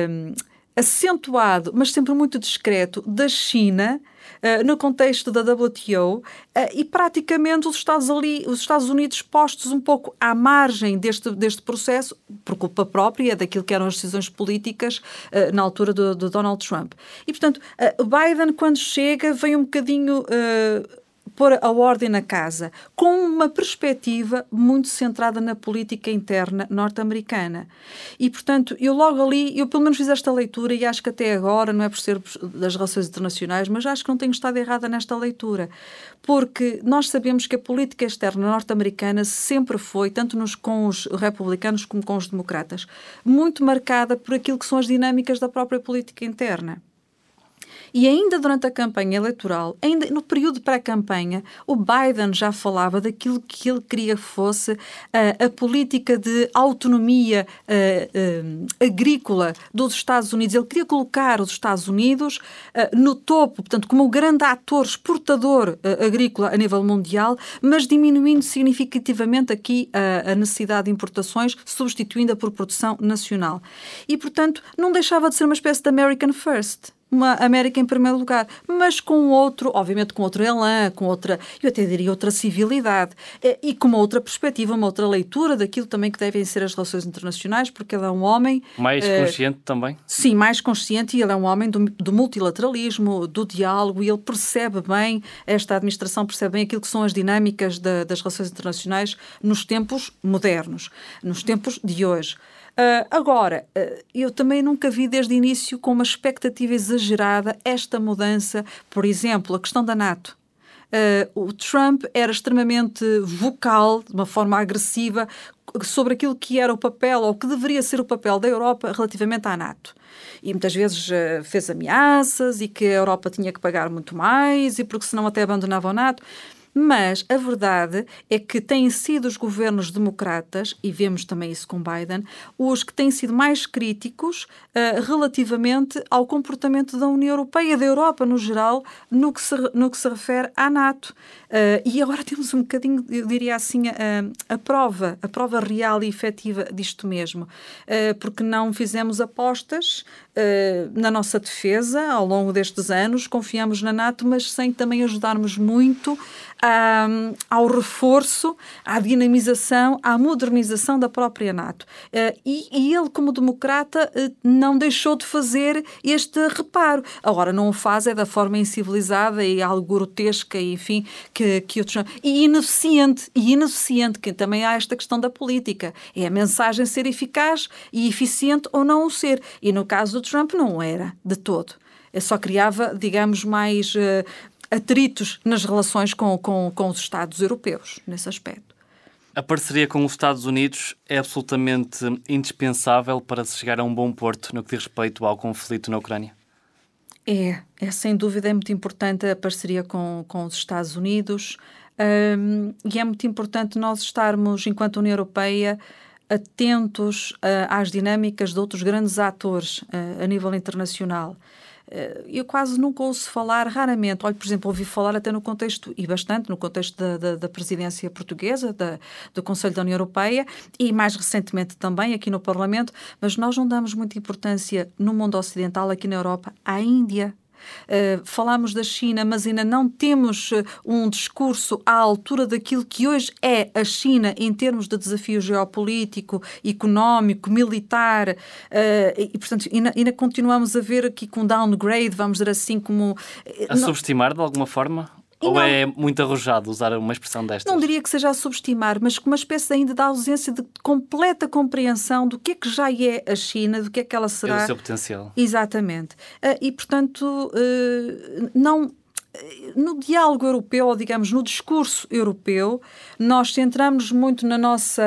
acentuado, mas sempre muito discreto, da China no contexto da WTO e praticamente os Estados Unidos postos um pouco à margem deste processo por culpa própria daquilo que eram as decisões políticas na altura do Donald Trump. E, portanto, Biden, quando chega, vem um bocadinho pôr a ordem na casa, com uma perspectiva muito centrada na política interna norte-americana. E, portanto, eu pelo menos fiz esta leitura e acho que até agora, não é por ser das relações internacionais, mas acho que não tenho estado errada nesta leitura. Porque nós sabemos que a política externa norte-americana sempre foi, tanto com os republicanos como com os democratas, muito marcada por aquilo que são as dinâmicas da própria política interna. E ainda durante a campanha eleitoral, ainda no período pré-campanha, o Biden já falava daquilo que ele queria que fosse a política de autonomia agrícola dos Estados Unidos. Ele queria colocar os Estados Unidos no topo, portanto, como o grande ator exportador agrícola a nível mundial, mas diminuindo significativamente aqui a necessidade de importações, substituindo-a por produção nacional. E, portanto, não deixava de ser uma espécie de American First. Uma América em primeiro lugar, mas obviamente com outro elan, com outra, eu até diria outra civilidade, e com uma outra perspectiva, uma outra leitura daquilo também que devem ser as relações internacionais, porque ele é um homem... Mais consciente também? Sim, mais consciente, e ele é um homem do multilateralismo, do diálogo, e ele percebe bem, esta administração percebe bem aquilo que são as dinâmicas das relações internacionais nos tempos modernos, nos tempos de hoje. Agora, eu também nunca vi desde o início com uma expectativa exagerada esta mudança, por exemplo, a questão da NATO. O Trump era extremamente vocal, de uma forma agressiva, sobre aquilo que era o papel, ou que deveria ser o papel da Europa relativamente à NATO. E muitas vezes fez ameaças e que a Europa tinha que pagar muito mais e porque senão até abandonava a NATO. Mas a verdade é que têm sido os governos democratas, e vemos também isso com Biden, os que têm sido mais críticos relativamente ao comportamento da União Europeia, da Europa no geral, no que se refere à NATO. E agora temos um bocadinho, eu diria assim, a prova real e efetiva disto mesmo. Porque não fizemos apostas na nossa defesa ao longo destes anos, confiamos na NATO, mas sem também ajudarmos muito ao reforço, à dinamização, à modernização da própria NATO. E ele, como democrata, não deixou de fazer este reparo. Agora, não o faz é da forma incivilizada e algo grotesca, enfim, que outros não. E ineficiente, que também há esta questão da política. É a mensagem ser eficaz e eficiente ou não o ser. E no caso do Trump não era, de todo. Só criava, digamos, mais atritos nas relações com os Estados europeus, nesse aspecto. A parceria com os Estados Unidos é absolutamente indispensável para se chegar a um bom porto no que diz respeito ao conflito na Ucrânia? É sem dúvida, é muito importante a parceria com os Estados Unidos e é muito importante nós estarmos, enquanto União Europeia, atentos às dinâmicas de outros grandes atores a nível internacional. eu quase nunca ouço falar, raramente, olha, por exemplo, ouvi falar até no contexto, e bastante, no contexto da presidência portuguesa, do Conselho da União Europeia, e mais recentemente também aqui no Parlamento, mas nós não damos muita importância no mundo ocidental, aqui na Europa, à Índia. Falámos da China, mas ainda não temos um discurso à altura daquilo que hoje é a China em termos de desafio geopolítico, económico, militar, e portanto ainda continuamos a ver aqui com downgrade, vamos dizer assim, como... subestimar de alguma forma? Ou é muito arrojado usar uma expressão destas? Não diria que seja a subestimar, mas com uma espécie ainda de ausência de completa compreensão do que é que já é a China, do que é que ela será. É o seu potencial. Exatamente. E, portanto, não... No diálogo europeu, ou digamos, no discurso europeu, nós centramos muito na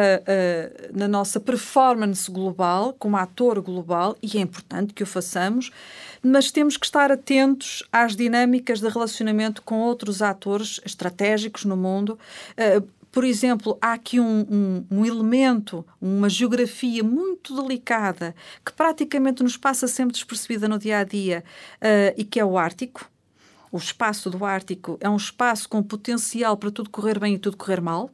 nossa performance global, como ator global, e é importante que o façamos, mas temos que estar atentos às dinâmicas de relacionamento com outros atores estratégicos no mundo. Por exemplo, há aqui um elemento, uma geografia muito delicada, que praticamente nos passa sempre despercebida no dia-a-dia, e que é o Ártico. O espaço do Ártico é um espaço com potencial para tudo correr bem e tudo correr mal,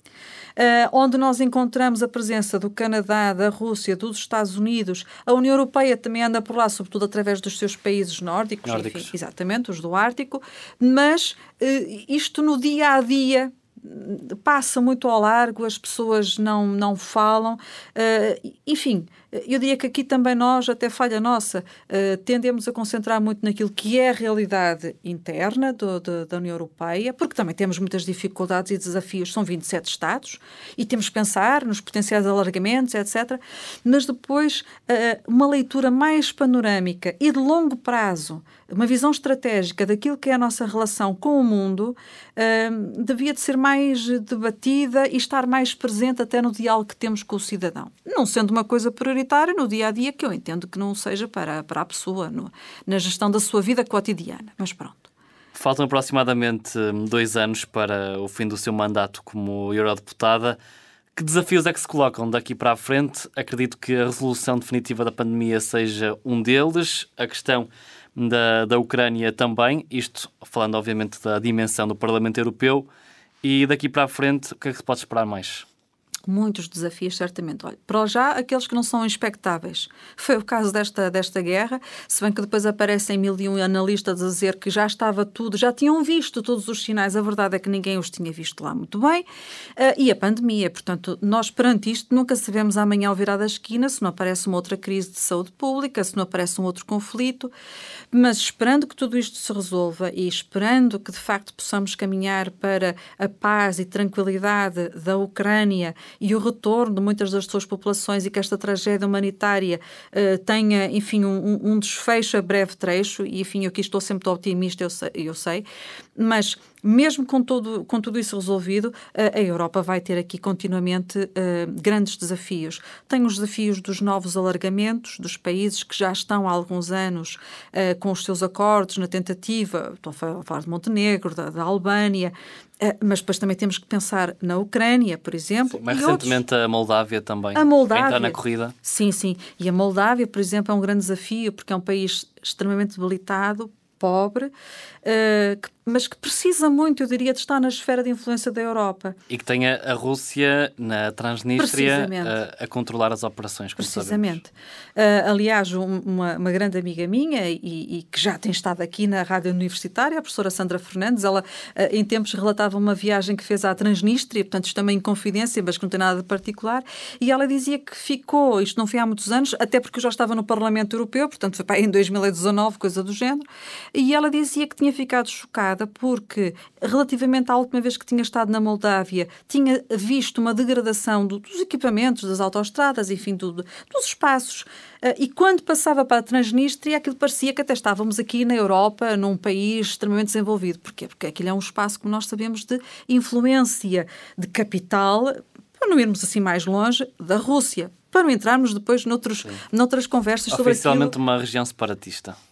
onde nós encontramos a presença do Canadá, da Rússia, dos Estados Unidos. A União Europeia também anda por lá, sobretudo através dos seus países nórdicos. Enfim, exatamente, os do Ártico. Mas isto no dia-a-dia passa muito ao largo, as pessoas não falam. Enfim, eu diria que aqui também nós, até falha nossa, tendemos a concentrar muito naquilo que é a realidade interna da União Europeia, porque também temos muitas dificuldades e desafios, são 27 Estados, e temos que pensar nos potenciais alargamentos, etc. Mas depois, uma leitura mais panorâmica e de longo prazo, uma visão estratégica daquilo que é a nossa relação com o mundo, devia de ser mais debatida e estar mais presente até no diálogo que temos com o cidadão. Não sendo uma coisa prioritária no dia-a-dia, que eu entendo que não seja para a pessoa, na gestão da sua vida cotidiana. Mas pronto. Faltam aproximadamente 2 anos para o fim do seu mandato como eurodeputada. Que desafios é que se colocam daqui para a frente? Acredito que a resolução definitiva da pandemia seja um deles. A questão da Ucrânia também. Isto falando, obviamente, da dimensão do Parlamento Europeu. E daqui para a frente, o que é que se pode esperar mais? Muitos desafios, certamente. Olha, para já, aqueles que não são expectáveis. Foi o caso desta guerra, se bem que depois aparecem 1001 analistas a dizer que já estava tudo, já tinham visto todos os sinais. A verdade é que ninguém os tinha visto lá muito bem. E a pandemia. Portanto, nós perante isto nunca sabemos amanhã ao virar da esquina se não aparece uma outra crise de saúde pública, se não aparece um outro conflito. Mas esperando que tudo isto se resolva e esperando que, de facto, possamos caminhar para a paz e tranquilidade da Ucrânia e o retorno de muitas das suas populações e que esta tragédia humanitária tenha, enfim, um desfecho a breve trecho, e, enfim, eu aqui estou sempre otimista, eu sei, mas mesmo com tudo isso resolvido, a Europa vai ter aqui continuamente grandes desafios. Tem os desafios dos novos alargamentos dos países que já estão há alguns anos com os seus acordos na tentativa, estou a falar de Montenegro, da Albânia, mas depois também temos que pensar na Ucrânia, por exemplo. Sim, mas recentemente a Moldávia também. A Moldávia. Entrar na corrida. Sim, sim. E a Moldávia, por exemplo, é um grande desafio, porque é um país extremamente debilitado, pobre, mas que precisa muito, eu diria, de estar na esfera de influência da Europa. E que tenha a Rússia, na Transnistria, a controlar as operações, como precisamente. Aliás, uma grande amiga minha e que já tem estado aqui na rádio universitária, a professora Sandra Fernandes, ela em tempos relatava uma viagem que fez à Transnistria, portanto isto também em confidência, mas que não tem nada de particular, e ela dizia que ficou, isto não foi há muitos anos, até porque eu já estava no Parlamento Europeu, portanto foi em 2019, coisa do género, e ela dizia que tinha ficado chocada porque, relativamente à última vez que tinha estado na Moldávia, tinha visto uma degradação dos equipamentos, das autoestradas, enfim, dos espaços. E quando passava para a Transnistria, aquilo parecia que até estávamos aqui na Europa, num país extremamente desenvolvido. Porquê? Porque aquilo é um espaço, como nós sabemos, de influência de capital, para não irmos assim mais longe, da Rússia. Para não entrarmos depois noutras conversas sobre aquilo. Oficialmente uma região separatista.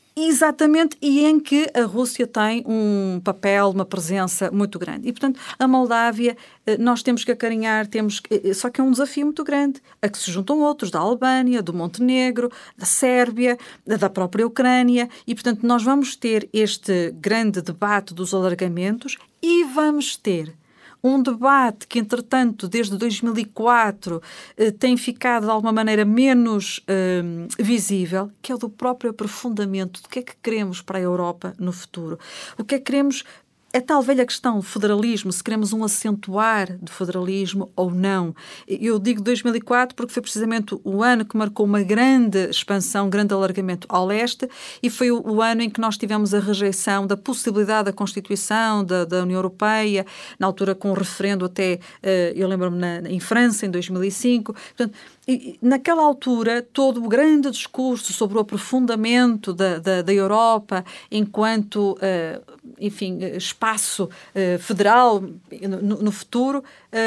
Exatamente, e em que a Rússia tem um papel, uma presença muito grande. E, portanto, a Moldávia, nós temos que acarinhar, só que é um desafio muito grande, a que se juntam outros, da Albânia, do Montenegro, da Sérvia, da própria Ucrânia, e, portanto, nós vamos ter este grande debate dos alargamentos e vamos ter um debate que, entretanto, desde 2004 tem ficado de alguma maneira menos visível, que é o do próprio aprofundamento do que é que queremos para a Europa no futuro. O que é que queremos. É tal velha questão, o federalismo, se queremos um acentuar de federalismo ou não. Eu digo 2004 porque foi precisamente o ano que marcou uma grande expansão, um grande alargamento ao leste, e foi o ano em que nós tivemos a rejeição da possibilidade da Constituição da União Europeia, na altura com o referendo até, eu lembro-me, em França, em 2005. Portanto, naquela altura, todo o grande discurso sobre o aprofundamento da Europa enquanto, enfim, espaço federal no futuro,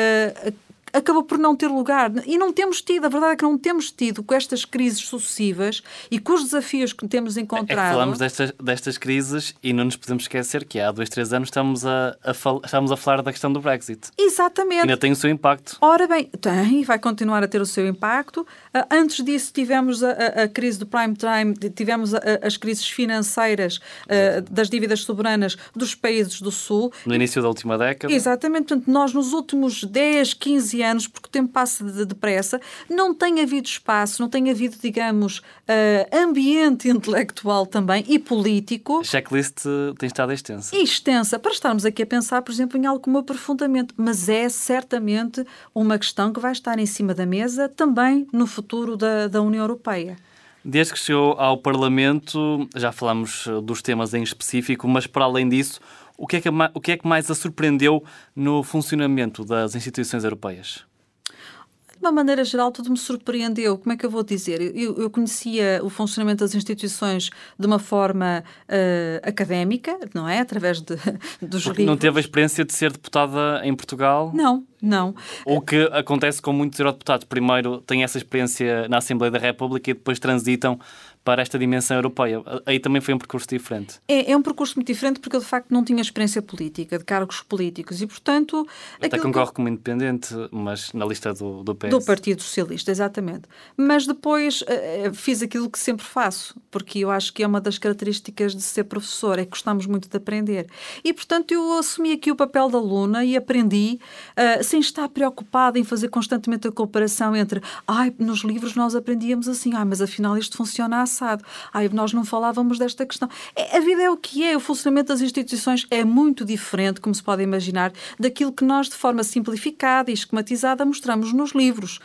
acabou por não ter lugar. E não temos tido, a verdade é que não temos tido, com estas crises sucessivas e com os desafios que temos encontrado... É que falamos destas crises e não nos podemos esquecer que há 2, 3 anos estamos a falar da questão do Brexit. Exatamente. Ainda tem o seu impacto. Ora bem, tem, vai continuar a ter o seu impacto. Antes disso tivemos a crise do prime time, tivemos as crises financeiras das dívidas soberanas dos países do Sul. No início da última década. Exatamente. Portanto, nós nos últimos 10, 15 anos, porque o tempo passa depressa, não tem havido espaço, não tem havido, digamos, ambiente intelectual também e político. A checklist tem estado extensa. Extensa, para estarmos aqui a pensar, por exemplo, em algo como aprofundamento. Mas é certamente uma questão que vai estar em cima da mesa também no futuro da União Europeia. Desde que chegou ao Parlamento, já falamos dos temas em específico, mas para além disso, o que é que mais a surpreendeu no funcionamento das instituições europeias? De uma maneira geral, tudo me surpreendeu. Como é que eu vou dizer? Eu conhecia o funcionamento das instituições de uma forma académica, não é? Através dos livros. Não teve a experiência de ser deputada em Portugal? Não. O que acontece com muitos eurodeputados. Primeiro têm essa experiência na Assembleia da República e depois transitam para esta dimensão europeia. Aí também foi um percurso diferente. É um percurso muito diferente porque eu, de facto, não tinha experiência política, de cargos políticos e, portanto... Até concorre como independente, mas na lista do PS. Do Partido Socialista, exatamente. Mas depois fiz aquilo que sempre faço, porque eu acho que é uma das características de ser professor, é que gostamos muito de aprender. E, portanto, eu assumi aqui o papel da aluna e aprendi sem estar preocupada em fazer constantemente a comparação entre nos livros nós aprendíamos assim, mas afinal isto funciona assado. Nós não falávamos desta questão. A vida é o que é. O funcionamento das instituições é muito diferente, como se pode imaginar, daquilo que nós, de forma simplificada e esquematizada, mostramos nos livros.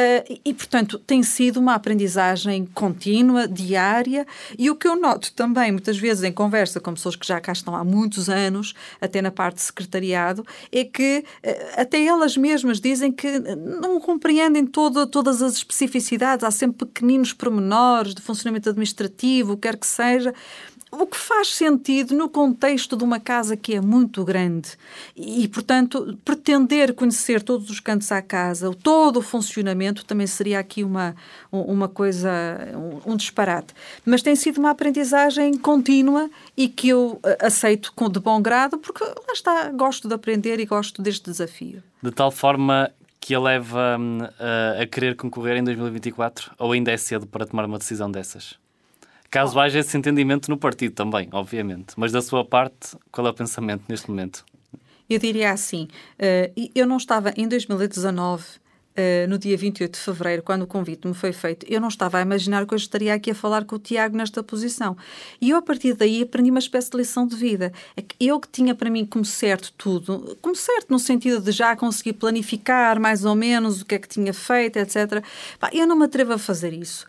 E, portanto, tem sido uma aprendizagem contínua, diária, e o que eu noto também, muitas vezes, em conversa com pessoas que já cá estão há muitos anos, até na parte de secretariado, é que até elas mesmas dizem que não compreendem todas as especificidades, há sempre pequeninos pormenores de funcionamento administrativo, o que quer que seja, o que faz sentido no contexto de uma casa que é muito grande e, portanto, pretender conhecer todos os cantos à casa, todo o funcionamento, também seria aqui uma coisa, um disparate. Mas tem sido uma aprendizagem contínua e que eu aceito de bom grado, porque lá está, gosto de aprender e gosto deste desafio. De tal forma que a leva a querer concorrer em 2024? Ou ainda é cedo para tomar uma decisão dessas? Caso haja esse entendimento no partido também, obviamente. Mas da sua parte, qual é o pensamento neste momento? Eu diria assim, eu não estava em 2019... no dia 28 de fevereiro, quando o convite me foi feito, eu não estava a imaginar que eu estaria aqui a falar com o Tiago nesta posição. E eu, a partir daí, aprendi uma espécie de lição de vida. É que eu que tinha para mim como certo tudo, como certo no sentido de já conseguir planificar mais ou menos o que é que tinha feito, etc. Eu não me atrevo a fazer isso.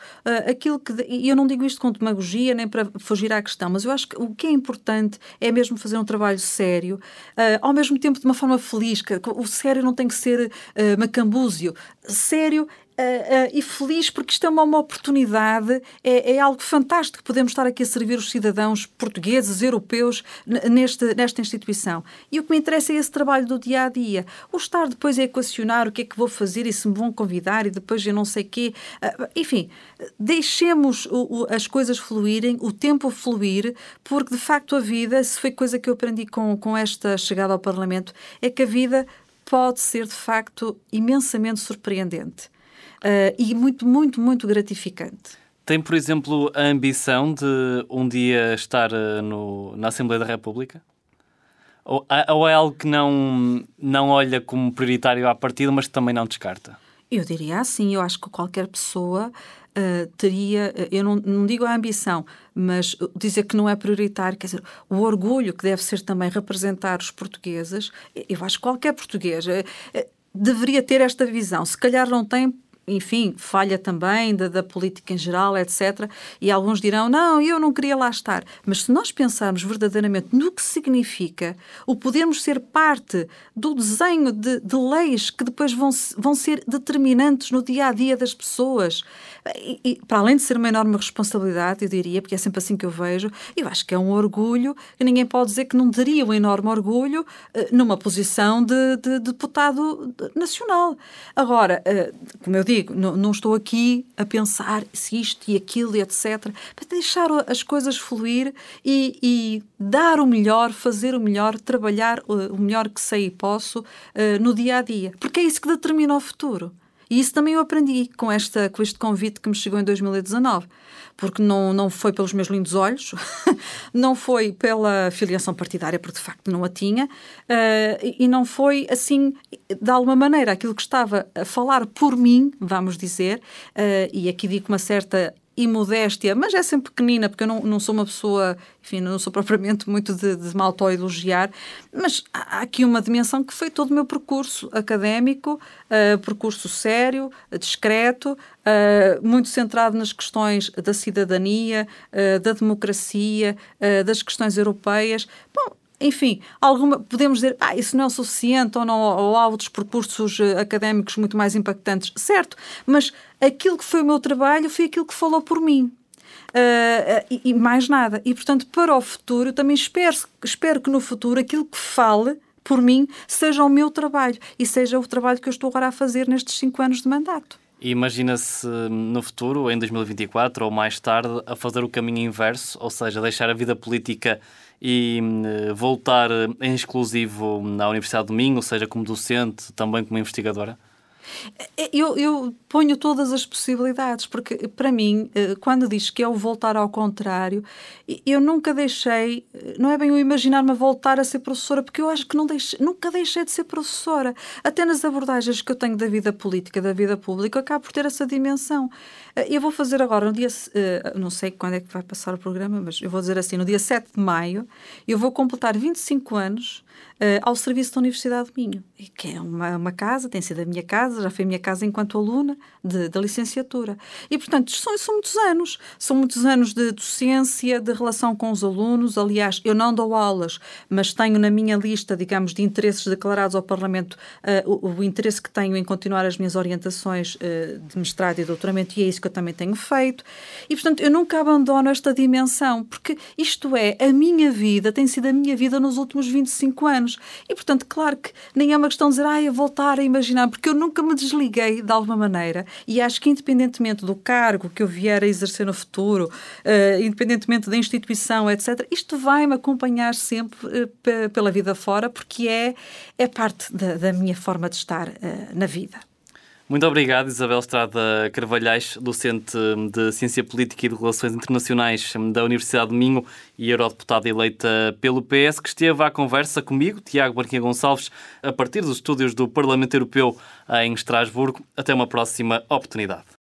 E eu não digo isto com demagogia, nem para fugir à questão, mas eu acho que o que é importante é mesmo fazer um trabalho sério, ao mesmo tempo de uma forma feliz, que o sério não tem que ser macambúzio. sério e feliz, porque isto é uma oportunidade, é algo fantástico. Podemos estar aqui a servir os cidadãos portugueses, europeus, nesta instituição. E o que me interessa é esse trabalho do dia-a-dia. O estar depois a equacionar o que é que vou fazer e se me vão convidar e depois eu não sei o quê. Enfim, deixemos as coisas fluírem, o tempo fluir, porque de facto a vida, se foi coisa que eu aprendi com esta chegada ao Parlamento, é que a vida pode ser de facto imensamente surpreendente. E muito, muito, muito gratificante. Tem, por exemplo, a ambição de um dia estar na Assembleia da República? Ou é algo que não olha como prioritário à partida, mas que também não descarta? Eu diria assim, eu acho que qualquer pessoa teria, eu não digo a ambição, mas dizer que não é prioritário, quer dizer, o orgulho que deve ser também representar os portugueses, eu acho que qualquer português deveria ter esta visão. Se calhar não tem, enfim, falha também da política em geral, etc. E alguns dirão, não, eu não queria lá estar. Mas se nós pensarmos verdadeiramente no que significa o podermos ser parte do desenho de leis que depois vão ser determinantes no dia-a-dia das pessoas, e para além de ser uma enorme responsabilidade, eu diria, porque é sempre assim que eu vejo, eu acho que é um orgulho, que ninguém pode dizer que não teria um enorme orgulho numa posição de deputado nacional. Agora, como eu digo, não estou aqui a pensar se isto e aquilo e etc. Para deixar as coisas fluir e dar o melhor, fazer o melhor, trabalhar o melhor que sei e posso no dia-a-dia. Porque é isso que determina o futuro. E isso também eu aprendi com este convite que me chegou em 2019. Porque não foi pelos meus lindos olhos, não foi pela filiação partidária, porque de facto não a tinha, e não foi assim, de alguma maneira, aquilo que estava a falar por mim, vamos dizer, e aqui digo uma certa imodéstia, mas é sempre pequenina, porque eu não sou uma pessoa, enfim, não sou propriamente muito de me autoelogiar, mas há aqui uma dimensão que foi todo o meu percurso académico, percurso sério, discreto, muito centrado nas questões da cidadania, da democracia, das questões europeias. Bom, enfim, podemos dizer, isso não é o suficiente ou há outros percursos académicos muito mais impactantes. Certo, mas aquilo que foi o meu trabalho foi aquilo que falou por mim. E mais nada. E, portanto, para o futuro, eu também espero que no futuro aquilo que fale por mim seja o meu trabalho e seja o trabalho que eu estou agora a fazer nestes 5 anos de mandato. E imagina-se no futuro, em 2024 ou mais tarde, a fazer o caminho inverso, ou seja, deixar a vida política e voltar em exclusivo na Universidade do Minho, seja como docente, também como investigadora? Eu ponho todas as possibilidades, porque para mim, quando diz que é o voltar ao contrário, eu nunca deixei, não é bem eu imaginar-me a voltar a ser professora, porque eu acho que nunca deixei de ser professora. Até nas abordagens que eu tenho da vida política, da vida pública, eu acabo por ter essa dimensão. Eu vou fazer agora, no dia, não sei quando é que vai passar o programa, mas eu vou dizer assim, no dia 7 de maio, eu vou completar 25 anos ao serviço da Universidade do Minho, que é uma casa, tem sido a minha casa, já foi a minha casa enquanto aluna da licenciatura. E, portanto, são muitos anos de docência, de relação com os alunos. Aliás, eu não dou aulas, mas tenho na minha lista, digamos, de interesses declarados ao Parlamento o interesse que tenho em continuar as minhas orientações de mestrado e doutoramento, e é isso que eu também tenho feito. E, portanto, eu nunca abandono esta dimensão, porque isto é a minha vida, tem sido a minha vida nos últimos 25 anos. E, portanto, claro que nem é uma questão de dizer, eu voltar a imaginar, porque eu nunca me desliguei de alguma maneira. E acho que, independentemente do cargo que eu vier a exercer no futuro, independentemente da instituição, etc., isto vai-me acompanhar sempre pela vida fora, porque é parte da minha forma de estar na vida. Muito obrigado, Isabel Estrada Carvalhais, docente de Ciência Política e de Relações Internacionais da Universidade de Minho e eurodeputada eleita pelo PS, que esteve à conversa comigo, Tiago Barquinha Gonçalves, a partir dos estúdios do Parlamento Europeu em Estrasburgo. Até uma próxima oportunidade.